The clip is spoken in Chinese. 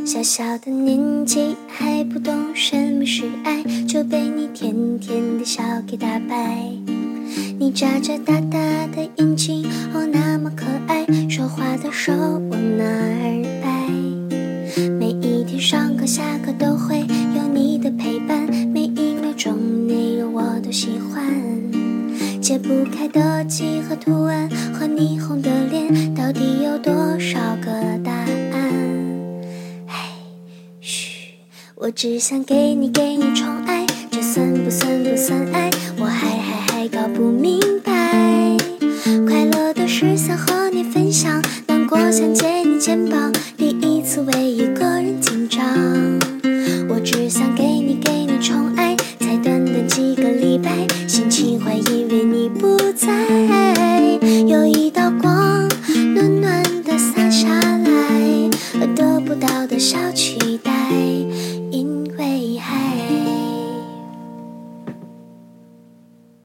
小小的年纪还不懂什么是爱，就被你甜甜的笑给打败。你眨着大大的眼睛，哦那么可爱，说话的手往哪儿摆？每一天上课下课都会有你的陪伴，每一秒钟内容我都喜欢。解不开的几何图案和霓虹的脸，到底有多少个答案？嘘，我只想给你宠爱，这算不算爱？我还搞不明白。快乐的事想和你分享，难过想借你肩膀，第一次为一个人紧张。我只想给你宠爱，才短短几个礼拜，心情坏因为你不在。有一道光暖暖的洒下来，得不到的小期